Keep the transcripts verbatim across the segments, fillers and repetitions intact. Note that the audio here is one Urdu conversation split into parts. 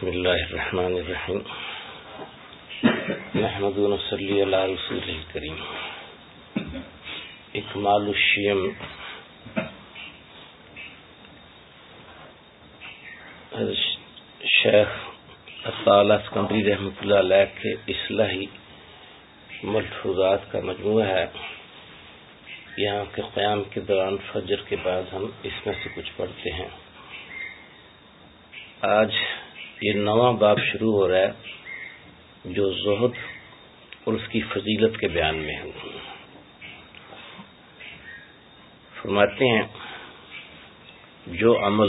بسم اللہ الرحمن الرحیم نحمد و نصلی علی رسول الکریم اکمال الشیم شیخ عطا اسکندری رحمۃ اللہ علیہ کے اصلاحی ملحوظات کا مجموعہ ہے. یہاں کے قیام کے دوران فجر کے بعد ہم اس میں سے کچھ پڑھتے ہیں. آج یہ نواں باب شروع ہو رہا ہے جو زہد اور اس کی فضیلت کے بیان میں ہے. فرماتے ہیں جو عمل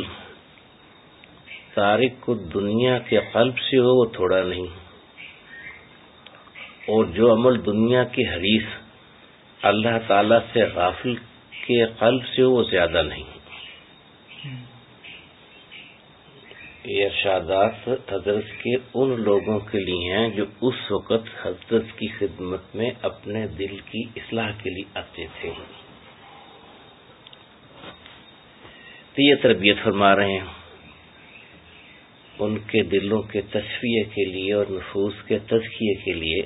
تارک کو دنیا کے قلب سے ہو وہ تھوڑا نہیں، اور جو عمل دنیا کے حریص اللہ تعالی سے غافل کے قلب سے ہو وہ زیادہ نہیں. یہ ارشادات حضرت کے ان لوگوں کے لیے ہیں جو اس وقت حضرت کی خدمت میں اپنے دل کی اصلاح کے لیے آتے تھے. تو یہ تربیت فرما رہے ہیں ان کے دلوں کے تصفیے کے لیے اور نفوس کے تزکیے کے لیے.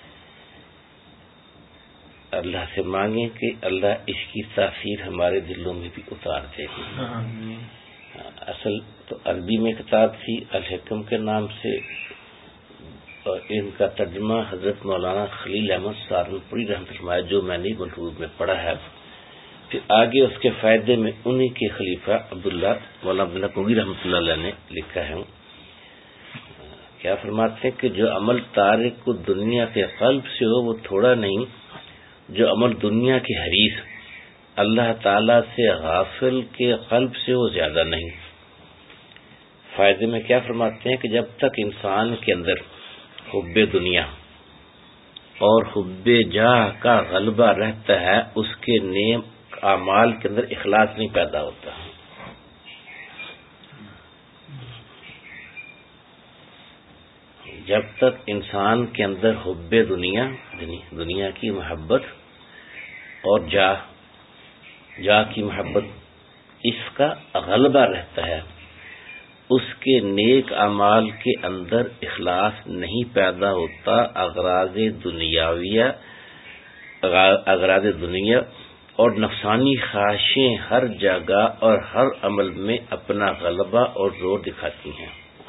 اللہ سے مانگیں کہ اللہ اس کی تاثیر ہمارے دلوں میں بھی اتار دے. اصل تو عربی میں کتاب تھی الحکم کے نام سے، اور ان کا ترجمہ حضرت مولانا خلیل احمد سہارنپوری رحمۃ اللہ علیہ جو میں نے ملحوظ میں پڑھا ہے. پھر آگے اس کے فائدے میں انہی کے خلیفہ عبداللہ مولانا عبداللہ کوگی رحمۃ اللہ علیہ نے لکھا ہے. کیا فرماتے ہیں کہ جو عمل تارک کو دنیا کے قلب سے ہو وہ تھوڑا نہیں، جو عمل دنیا کے حریص اللہ تعالی سے غافل کے قلب سے وہ زیادہ نہیں. فائدے میں کیا فرماتے ہیں کہ جب تک انسان کے اندر حب دنیا اور حب جاہ کا غلبہ رہتا ہے اس کے نیک اعمال کے اندر اخلاص نہیں پیدا ہوتا. جب تک انسان کے اندر حب دنیا دنیا کی محبت اور جاہ جا کی محبت اس کا غلبہ رہتا ہے، اس کے نیک اعمال کے اندر اخلاص نہیں پیدا ہوتا. اغراض دنیاویہ اغراض دنیا اور نفسانی خواہشیں ہر جگہ اور ہر عمل میں اپنا غلبہ اور زور دکھاتی ہیں.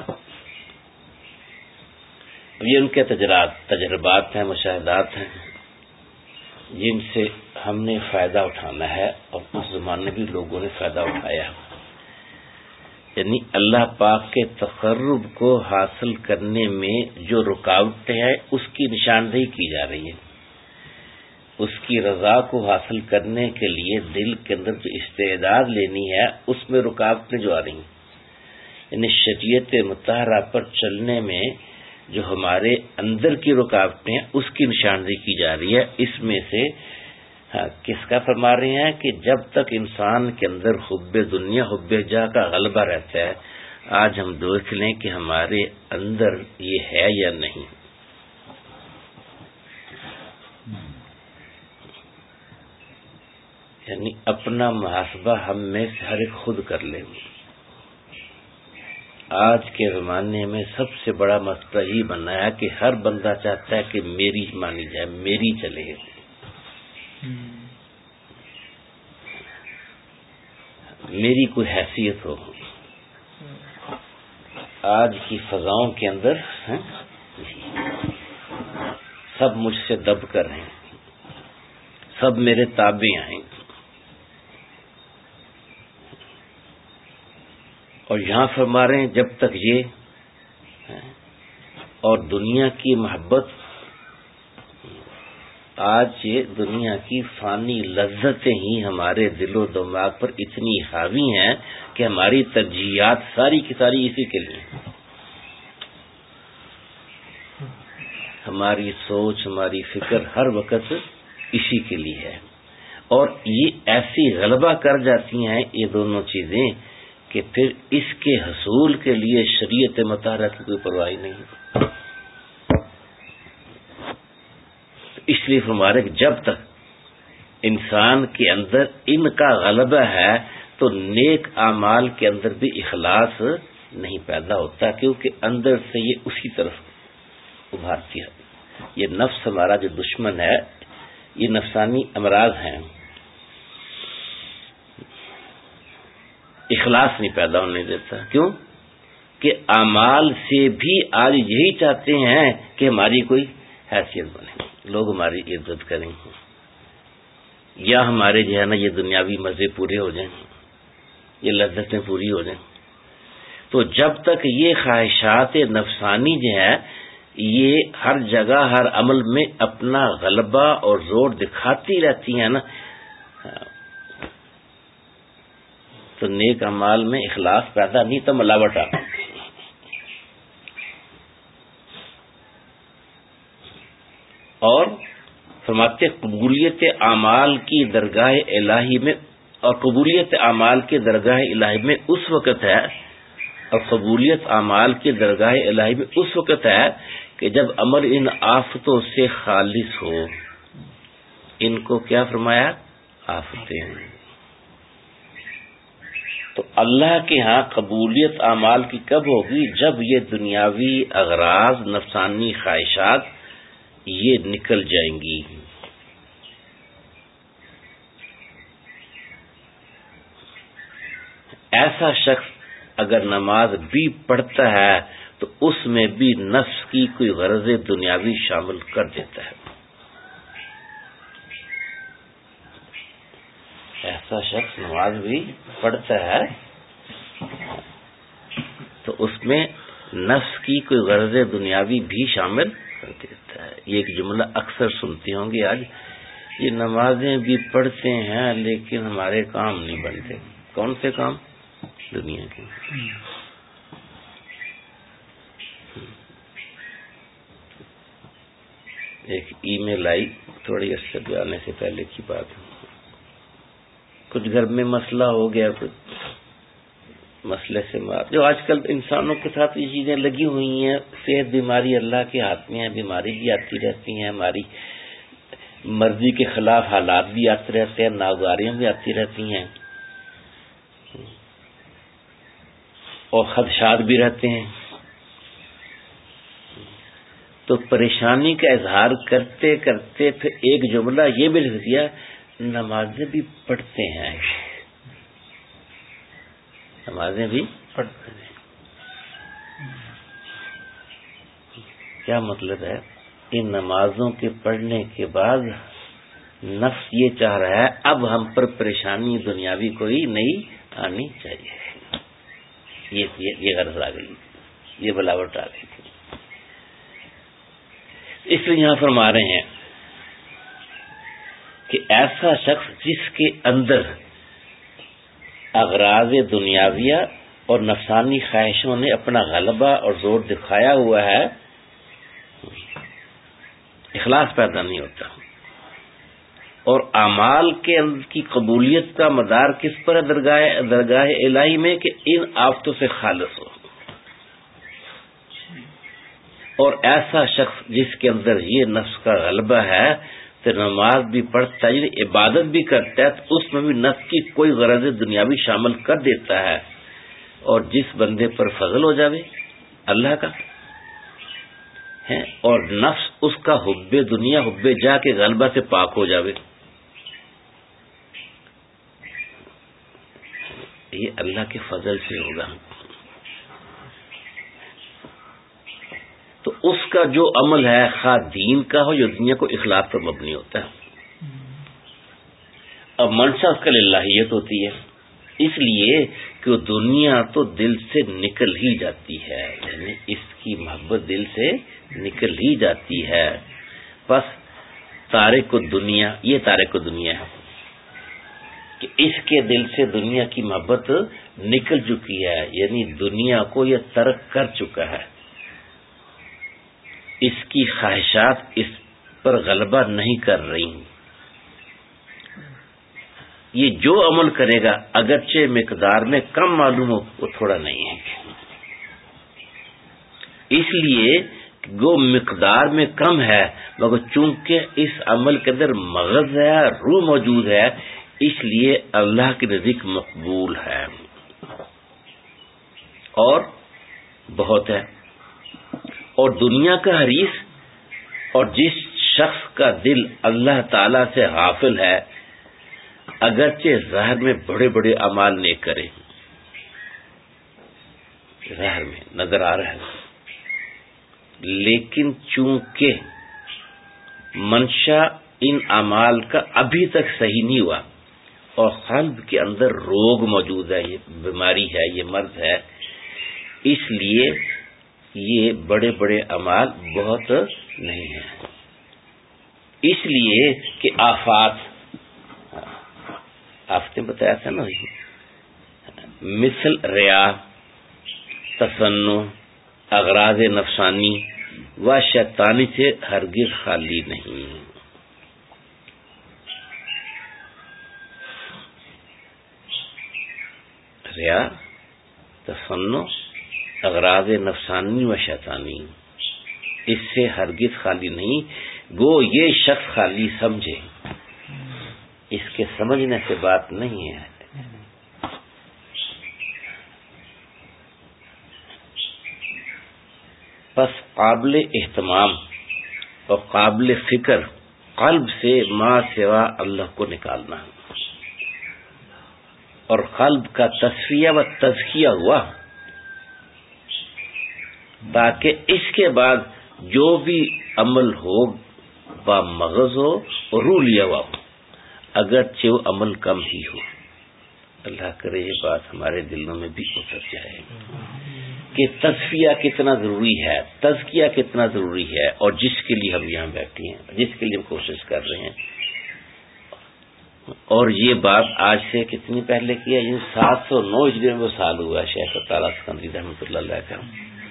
یہ ان کے تجربات ہیں، مشاہدات ہیں جن سے ہم نے فائدہ اٹھانا ہے، اور اس زمانے بھی لوگوں نے فائدہ اٹھایا. یعنی اللہ پاک کے تقرب کو حاصل کرنے میں جو رکاوٹیں ہیں اس کی نشاندہی کی جا رہی ہے. اس کی رضا کو حاصل کرنے کے لیے دل کے اندر جو استعداد لینی ہے اس میں رکاوٹیں جو آ رہی ہیں، یعنی شریعت مطہرہ پر چلنے میں جو ہمارے اندر کی رکاوٹیں ہیں اس کی نشاندہی کی جا رہی ہے. اس میں سے ہاں کس کا فرما رہے ہیں کہ جب تک انسان کے اندر حب دنیا حب جاہ کا غلبہ رہتا ہے. آج ہم دیکھ لیں کہ ہمارے اندر یہ ہے یا نہیں. یعنی اپنا محاسبہ ہم میں سے ہر ایک خود کر لیں. آج کے زمانے میں سب سے بڑا مسئلہ ہی بنا ہے کہ ہر بندہ چاہتا ہے کہ میری مانی جائے، میری چلے. میری کوئی حیثیت ہو. آج کی فضاؤں کے اندر سب مجھ سے دب کر ہیں، سب میرے تابع ہیں. اور یہاں فرما رہے ہیں جب تک یہ اور دنیا کی محبت، آج یہ دنیا کی فانی لذتیں ہی ہمارے دل و دماغ پر اتنی حاوی ہیں کہ ہماری ترجیحات ساری کی ساری اسی کے لیے. ہماری سوچ ہماری فکر ہر وقت اسی کے لیے ہے. اور یہ ایسی غلبہ کر جاتی ہیں یہ دونوں چیزیں کہ پھر اس کے حصول کے لیے شریعت مطہرہ کی کوئی پرواہ نہیں. اس لیے ہمارے جب تک انسان کے اندر ان کا غلبہ ہے تو نیک اعمال کے اندر بھی اخلاص نہیں پیدا ہوتا، کیونکہ اندر سے یہ اسی طرف ابھارتی ہے. یہ نفس ہمارا جو دشمن ہے، یہ نفسانی امراض ہیں، اخلاص نہیں پیدا ہونے دیتا. کیوں کہ اعمال سے بھی آج یہی چاہتے ہیں کہ ہماری کوئی حیثیت بنے، لوگ ہماری عزت کریں، یا ہمارے جو ہے نا یہ دنیاوی مزے پورے ہو جائیں، یہ لذتیں پوری ہو جائیں. تو جب تک یہ خواہشات نفسانی جو ہے یہ ہر جگہ ہر عمل میں اپنا غلبہ اور زور دکھاتی رہتی ہیں نا، تو نیک اعمال میں اخلاص پیدا نہیں تو ملاوٹ آتی. اور فرماتے قبولیت اعمال کی درگاہ الہی میں، اور قبولیت اعمال کے درگاہ الہی میں اس وقت ہے، اور قبولیت اعمال کے درگاہ الہی میں اس وقت ہے کہ جب عمل ان آفتوں سے خالص ہو. ان کو کیا فرمایا؟ آفتیں. تو اللہ کے ہاں قبولیت اعمال کی کب ہوگی؟ جب یہ دنیاوی اغراض، نفسانی خواہشات یہ نکل جائیں گی. ایسا شخص اگر نماز بھی پڑھتا ہے تو اس میں بھی نفس کی کوئی غرض دنیاوی شامل کر دیتا ہے. ایسا شخص نماز بھی پڑھتا ہے تو اس میں نفس کی کوئی غرض دنیاوی بھی شامل کر دیتا ہے. یہ ایک جملہ اکثر سنتے ہوں گے آج، یہ نمازیں بھی پڑھتے ہیں لیکن ہمارے کام نہیں بنتے. کون سے کام؟ دنیا کے. ایک ای میل آئی تھوڑی عرصے پہ آنے سے پہلے کی بات ہے، کچھ گھر میں مسئلہ ہو گیا، کچھ مسئلے سے مار جو آج کل انسانوں کے ساتھ یہ چیزیں لگی ہوئی ہیں. صحت بیماری اللہ کے ہاتھ میں ہے، بیماری بھی آتی رہتی ہیں، ہماری مرضی کے خلاف حالات بھی آتے رہتے ہیں، ناگواریاں بھی آتی رہتی ہیں، اور خدشات بھی رہتے ہیں. تو پریشانی کا اظہار کرتے کرتے پھر ایک جملہ یہ بھی لکھ دیا، نمازیں بھی پڑھتے ہیں. نمازیں بھی پڑھتے ہیں. کیا مطلب ہے؟ ان نمازوں کے پڑھنے کے بعد نفس یہ چاہ رہا ہے اب ہم پر پریشانی دنیاوی کوئی نہیں آنی چاہیے. یہ یہ غرض آ گئی، یہ بلاوٹ آ گئی. اس لیے یہاں فرما رہے ہیں کہ ایسا شخص جس کے اندر اغراض دنیاویہ اور نفسانی خواہشوں نے اپنا غلبہ اور زور دکھایا ہوا ہے، اخلاص پیدا نہیں ہوتا. اور اعمال کے کی قبولیت کا مدار کس پر ہے؟ درگاہ درگاہ الہی میں، کہ ان آفتوں سے خالص ہو. اور ایسا شخص جس کے اندر یہ نفس کا غلبہ ہے تو نماز بھی پڑھتا ہے، عبادت بھی کرتا ہے، تو اس میں بھی نفس کی کوئی غرض دنیاوی شامل کر دیتا ہے. اور جس بندے پر فضل ہو جاوے اللہ کا ہے اور نفس اس کا حب دنیا حب جا کے غلبہ سے پاک ہو جاوے، یہ اللہ کے فضل سے ہوگا. تو اس کا جو عمل ہے خواہ دین کا ہو یا دنیا کو، اخلاص پر مبنی ہوتا ہے. اب منشا اس کا للہیت ہوتی ہے، اس لیے کہ دنیا تو دل سے نکل ہی جاتی ہے، یعنی اس کی محبت دل سے نکل ہی جاتی ہے. بس تارک کو دنیا، یہ تارک کو دنیا ہے کہ اس کے دل سے دنیا کی محبت نکل چکی ہے، یعنی دنیا کو یہ ترک کر چکا ہے. اس کی خواہشات اس پر غلبہ نہیں کر رہی. یہ جو عمل کرے گا اگرچہ مقدار میں کم معلوم ہو، وہ تھوڑا نہیں ہے. اس لیے وہ مقدار میں کم ہے مگر چونکہ اس عمل کے اندر مغز ہے، روح موجود ہے، اس لیے اللہ کے نزدیک مقبول ہے. اور بہت ہے، اور دنیا کا حریص اور جس شخص کا دل اللہ تعالی سے غافل ہے، اگرچہ ظاہر میں بڑے بڑے اعمال نیک کرے، ظاہر میں نظر آ رہا ہے، لیکن چونکہ منشا ان اعمال کا ابھی تک صحیح نہیں ہوا اور قلب کے اندر روگ موجود ہے، یہ بیماری ہے، یہ مرض ہے، اس لیے یہ بڑے بڑے اعمال بہت نہیں ہیں، اس لیے کہ آفات آپ نے بتایا تھا نا، مثل ریا، تصنع، اغراض نفسانی و شیطانی سے ہرگز خالی نہیں۔ ریا، تصنع، اغراض نفسانی و شیطانی، اس سے ہرگز خالی نہیں، گو یہ شخص خالی سمجھے، اس کے سمجھنے سے بات نہیں ہے۔ پس قابل اہتمام اور قابل فکر قلب سے ما سوا اللہ کو نکالنا، اور قلب کا تصفیہ و تزکیہ ہوا تاکہ اس کے بعد جو بھی عمل ہو با مغز ہو اور روح لیا ہوا ہو، اگرچہ وہ عمل کم ہی ہو۔ اللہ کرے یہ بات ہمارے دلوں میں بھی اتر جائے کہ تصفیہ کتنا ضروری ہے، تزکیہ کتنا ضروری ہے، اور جس کے لیے ہم یہاں بیٹھے ہیں، جس کے لیے ہم کوشش کر رہے ہیں، اور یہ بات آج سے کتنی پہلے کی ہے، یہ سات سو نو ہجری میں وہ سال ہوا ہے شیخ تعالیٰ سکندری رحمۃ اللہ علیہ کا،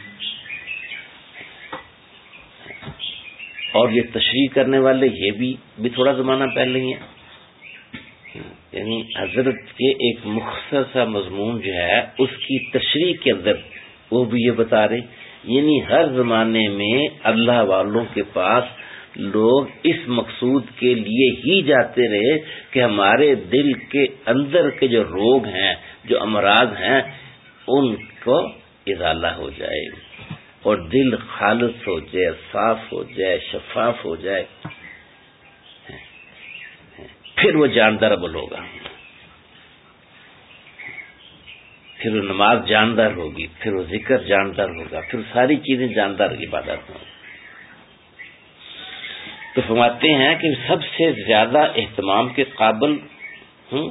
اور یہ تشریح کرنے والے یہ بھی بھی تھوڑا زمانہ پہلے ہی ہیں، یعنی حضرت کے ایک مختصر سا مضمون جو ہے اس کی تشریح کے اندر وہ بھی یہ بتا رہے، یعنی ہر زمانے میں اللہ والوں کے پاس لوگ اس مقصود کے لیے ہی جاتے رہے کہ ہمارے دل کے اندر کے جو روگ ہیں، جو امراض ہیں، ان کو ازالہ ہو جائے اور دل خالص ہو جائے، صاف ہو جائے، شفاف ہو جائے، پھر وہ جاندار عمل ہوگا، پھر وہ نماز جاندار ہوگی، پھر وہ ذکر جاندار ہوگا، پھر ساری چیزیں جاندار عبادت ہوں۔ تو فرماتے ہیں کہ سب سے زیادہ اہتمام کے قابل ہوں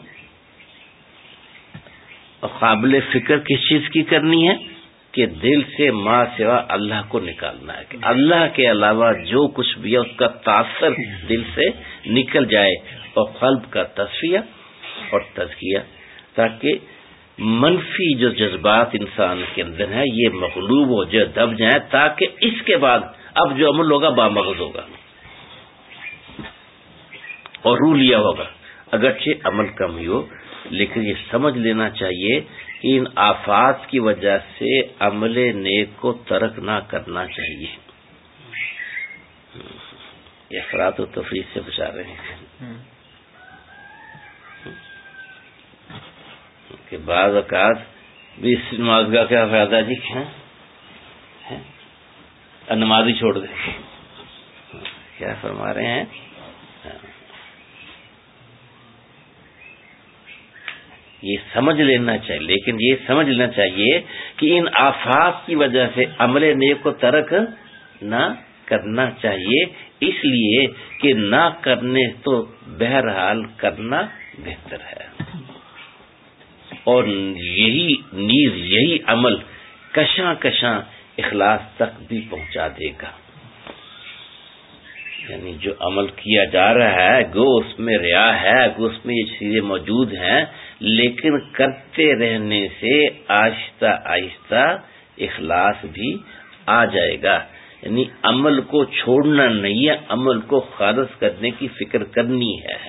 اور قابل فکر کس چیز کی کرنی ہے کہ دل سے ما سوا اللہ کو نکالنا ہے، کہ اللہ کے علاوہ جو کچھ بھی ہے اس کا تاثر دل سے نکل جائے، اور قلب کا تصفیہ اور تزکیہ، تاکہ منفی جو جذبات انسان کے اندر ہیں یہ مغلوب ہو جائے، دب جائیں، تاکہ اس کے بعد اب جو عمل ہوگا بامغز ہوگا اور روح لیا ہوگا، اگرچہ عمل کم ہی ہو، لیکن یہ سمجھ لینا چاہیے کہ ان آفات کی وجہ سے عمل نیک کو ترک نہ کرنا چاہیے، یہ افراط و تفریط سے بچا رہے ہیں کہ بعض اوقات بھی اس نماز کا کیا فائدہ جی، نماز ہی چھوڑ دیں، کیا فرما رہے ہیں، یہ سمجھ لینا چاہیے، لیکن یہ سمجھ لینا چاہیے کہ ان آفات کی وجہ سے عمل نیک کو ترک نہ کرنا چاہیے، اس لیے کہ نہ کرنے تو بہرحال کرنا بہتر ہے، اور یہی نیز یہی عمل کشاں کشاں اخلاص تک بھی پہنچا دے گا، یعنی جو عمل کیا جا رہا ہے گو اس میں ریا ہے، گو اس میں یہ چیزیں موجود ہیں، لیکن کرتے رہنے سے آہستہ آہستہ اخلاص بھی آ جائے گا، یعنی عمل کو چھوڑنا نہیں ہے، عمل کو خالص کرنے کی فکر کرنی ہے،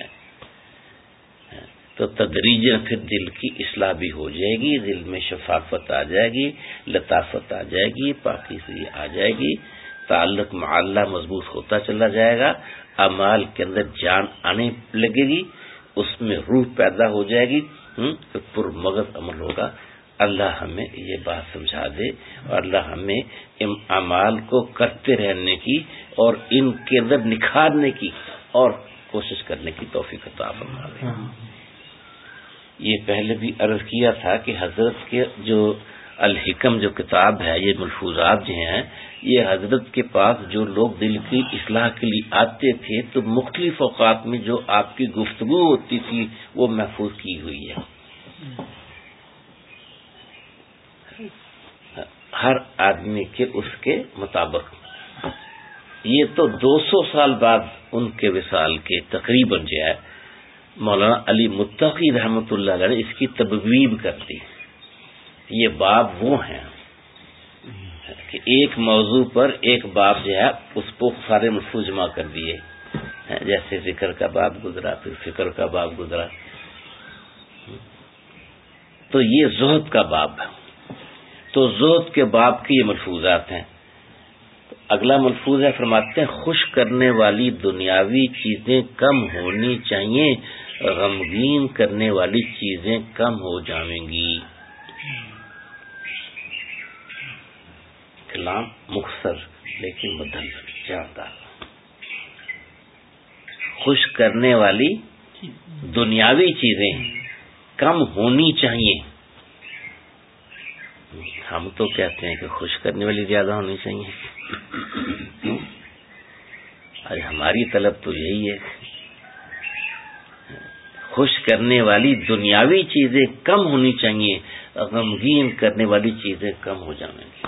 تو تدریجاً پھر دل کی اصلاح بھی ہو جائے گی، دل میں شفافت آ جائے گی، لطافت آ جائے گی، پاکیزگی آ جائے گی، تعلق مع اللہ مضبوط ہوتا چلا جائے گا، اعمال کے اندر جان آنے لگے گی، اس میں روح پیدا ہو جائے گی، پھر پر مغز عمل ہوگا، اللہ ہمیں یہ بات سمجھا دے اور اللہ ہمیں ان اعمال کو کرتے رہنے کی اور ان کے اندر نکھارنے کی اور کوشش کرنے کی توفیق عطا فرمائے۔ یہ پہلے بھی عرض کیا تھا کہ حضرت کے جو الحکم جو کتاب ہے، یہ ملفوظات جو ہیں، یہ حضرت کے پاس جو لوگ دل کی اصلاح کے لیے آتے تھے تو مختلف اوقات میں جو آپ کی گفتگو ہوتی تھی وہ محفوظ کی ہوئی ہے، ہر آدمی کے اس کے مطابق۔ یہ تو دو سو سال بعد ان کے وصال کے تقریباً جو ہے مولانا علی متقی رحمۃ اللہ علیہ نے اس کی تبویب کر دی۔ یہ باب وہ ہیں کہ ایک موضوع پر ایک باب جو ہے اس کو سارے ملفوظ جمع کر دیے، جیسے ذکر کا باب گزرا، پھر فکر کا باب گزرا، تو یہ زہد کا باب ہے۔ تو زہد کے باب کے یہ ملفوظات ہیں۔ اگلا ملفوظ ہے، فرماتے ہیں خوش کرنے والی دنیاوی چیزیں کم ہونی چاہیے، غمگین کرنے والی چیزیں کم ہو جائیں گی۔ کلام مختصر لیکن مدلل جاندار۔ خوش کرنے والی دنیاوی چیزیں کم ہونی چاہیے۔ ہم تو کہتے ہیں کہ خوش کرنے والی زیادہ ہونی چاہیے، اور ہماری طلب تو یہی ہے، خوش کرنے والی دنیاوی چیزیں کم ہونی چاہیے، غمگین کرنے والی چیزیں کم ہو جائیں گی۔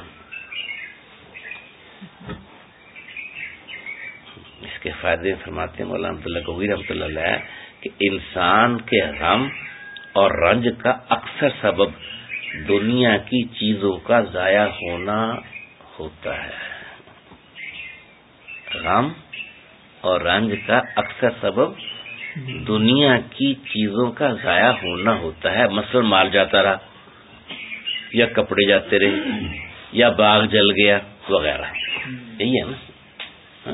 اس کے فائدے فرماتے ہیں مولانا عبداللہ گوئی رحمۃ اللہ علیہ کہ انسان کے غم اور رنج کا اکثر سبب دنیا کی چیزوں کا ضائع ہونا ہوتا ہے۔ غم اور رنج کا اکثر سبب دنیا کی چیزوں کا ضائع ہونا ہوتا ہے، مثلا مال جاتا رہا، یا کپڑے جاتے رہے، یا باغ جل گیا وغیرہ، یہی ہے نا۔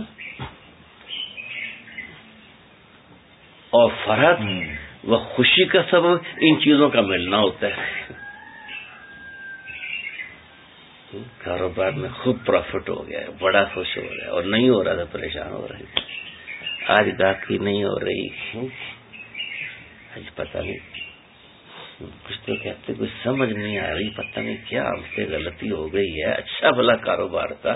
اور فرحت و خوشی کا سبب ان چیزوں کا ملنا ہوتا ہے۔ کاروبار میں خوب پروفٹ ہو گیا، بڑا خوش ہو گیا، اور نہیں ہو رہا تھا پریشان ہو رہی، آج گاہکی نہیں ہو رہی، آج پتہ نہیں، کچھ تو کہتے کچھ سمجھ نہیں آ رہی، پتہ نہیں کیا ہم سے غلطی ہو گئی ہے، اچھا بھلا کاروبار تھا،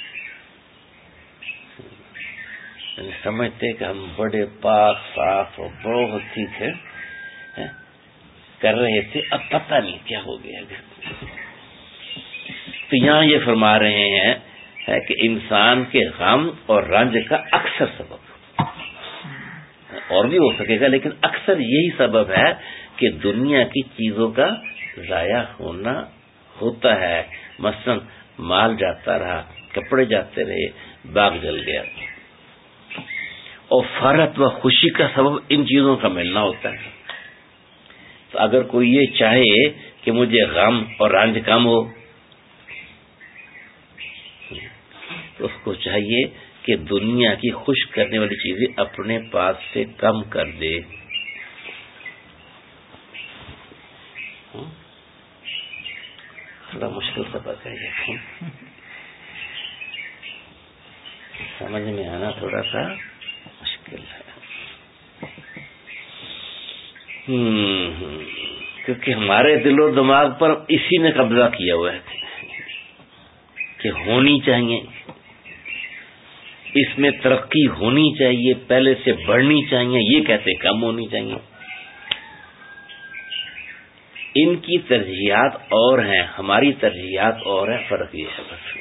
سمجھتے کہ ہم بڑے پاک صاف اور بہت ہی تھے، کر رہے تھے، اب پتہ نہیں کیا ہو گیا۔ تو یہاں یہ فرما رہے ہیں ہے کہ انسان کے غم اور رنج کا اکثر سبب، اور بھی ہو سکے گا لیکن اکثر یہی سبب ہے کہ دنیا کی چیزوں کا ضائع ہونا ہوتا ہے، مثلا مال جاتا رہا، کپڑے جاتے رہے، باغ جل گیا۔ اور فرحت و خوشی کا سبب ان چیزوں کا ملنا ہوتا ہے۔ تو اگر کوئی یہ چاہے کہ مجھے غم اور رنج کم ہو تو اس کو چاہیے کہ دنیا کی خوش کرنے والی چیزیں اپنے پاس سے کم کر دے۔ بڑا مشکل سبق ہے یہ، سمجھ میں آنا تھوڑا سا مشکل ہے، کیونکہ ہمارے دل و دماغ پر اسی نے قبضہ کیا ہوا ہے کہ ہونی چاہیے، اس میں ترقی ہونی چاہیے، پہلے سے بڑھنی چاہیے، یہ کہتے کم ہونی چاہیے۔ ان کی ترجیحات اور ہیں، ہماری ترجیحات اور ہیں، فرق یہ ہے بس۔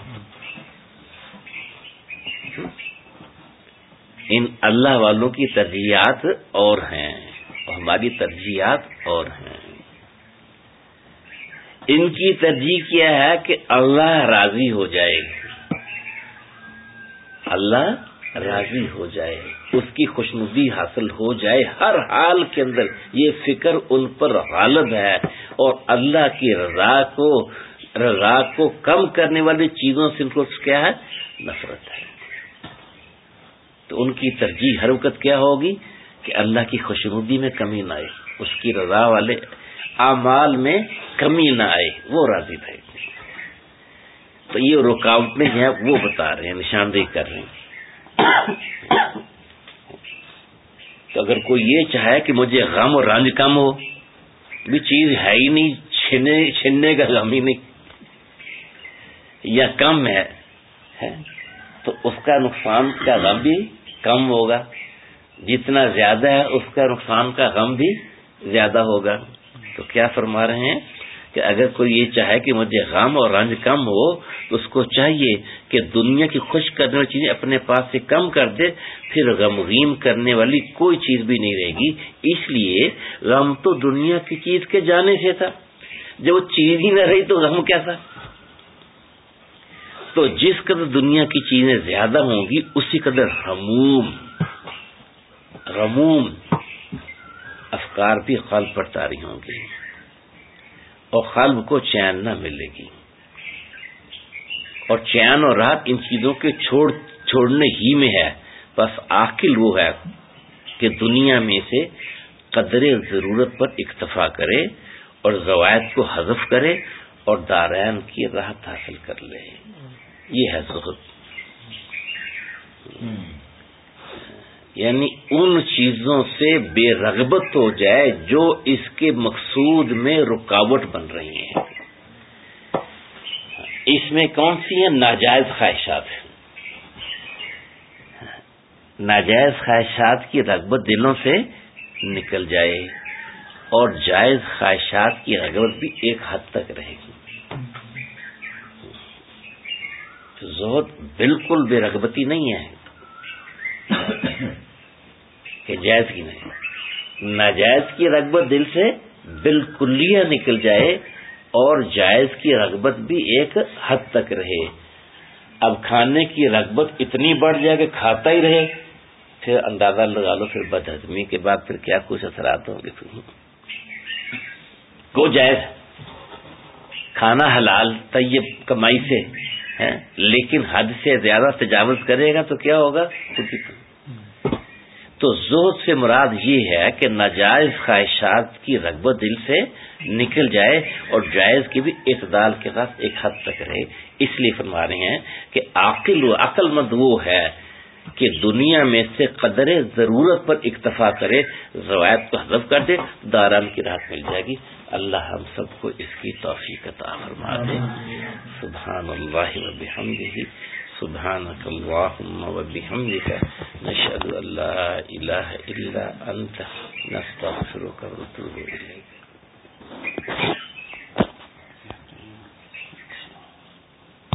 ان اللہ والوں کی ترجیحات اور ہیں اور ہماری ترجیحات اور ہیں۔ ان کی ترجیح کیا ہے کہ اللہ راضی ہو جائے، اللہ راضی ہو جائے، اس کی خوشنودی حاصل ہو جائے، ہر حال کے اندر یہ فکر ان پر غالب ہے، اور اللہ کی رضا کو رضا کو کم کرنے والی چیزوں سے ان کو کیا ہے؟ نفرت ہے۔ تو ان کی ترجیح ہر وقت کیا ہوگی کہ اللہ کی خوشنودی میں کمی نہ آئے، اس کی رضا والے اعمال میں کمی نہ آئے وہ راضی رہے. تو یہ رکاوٹیں ہیں وہ بتا رہے ہیں، نشاندہی کر رہے ہیں. تو اگر کوئی یہ چاہے کہ مجھے غم اور رنج کم ہو، بھی چیز ہے ہی نہیں، چھنے چھننے کا غم ہی نہیں یا کم ہے, ہے تو اس کا نقصان کا غم بھی کم ہوگا، جتنا زیادہ ہے اس کا نقصان کا غم بھی زیادہ ہوگا. تو کیا فرما رہے ہیں کہ اگر کوئی یہ چاہے کہ مجھے غم اور رنج کم ہو تو اس کو چاہیے کہ دنیا کی خوش کرنے والی چیزیں اپنے پاس سے کم کر دے، پھر غمگین کرنے والی کوئی چیز بھی نہیں رہے گی. اس لیے غم تو دنیا کی چیز کے جانے سے تھا، جب وہ چیز ہی نہ رہی تو غم کیسا؟ تو جس قدر دنیا کی چیزیں زیادہ ہوں گی اسی قدر غموم غموم افکار بھی قلب پر طاری ہوں گی اور قلب کو چین نہ ملے گی. اور چین اور راحت ان چیزوں کے چھوڑ چھوڑنے ہی میں ہے. بس عاقل وہ ہے کہ دنیا میں سے قدر ضرورت پر اکتفا کرے اور زوائد کو حذف کرے اور دارین کی راحت حاصل کر لے. یہ ہے زہد، یعنی ان چیزوں سے بے رغبت ہو جائے جو اس کے مقصود میں رکاوٹ بن رہی ہیں. اس میں کون سی ہیں؟ ناجائز خواہشات. ناجائز خواہشات کی رغبت دلوں سے نکل جائے اور جائز خواہشات کی رغبت بھی ایک حد تک رہے گی. زہد بالکل بے رغبتی نہیں ہے کہ جائز کی نہیں، ناجائز کی رغبت دل سے بالکلیہ نکل جائے اور جائز کی رغبت بھی ایک حد تک رہے. اب کھانے کی رغبت اتنی بڑھ جائے کہ کھاتا ہی رہے، پھر اندازہ لگا لو پھر بد ہضمی کے بعد پھر کیا کچھ اثرات ہوں گے. کو جائز کھانا حلال طیب کمائی سے ہے، لیکن حد سے زیادہ تجاوز کرے گا تو کیا ہوگا؟ تو زہد سے مراد یہ ہے کہ ناجائز خواہشات کی رغبت دل سے نکل جائے اور جائز کی بھی اعتدال کے ساتھ ایک حد تک رہے. اس لیے فرما رہے ہیں کہ عاقل و عقل مند وہ ہے کہ دنیا میں سے قدر ضرورت پر اکتفا کرے، زوائد کو حذف کر دے، داران کی راحت مل جائے گی. اللہ ہم سب کو اس کی توفیق عطا فرما دے. سبحان اللہ و بحمدہ، سبحانک اللہم و بحمدک، نشہد ان لا الہ الا انت، نستغفرک و نتوب الیک.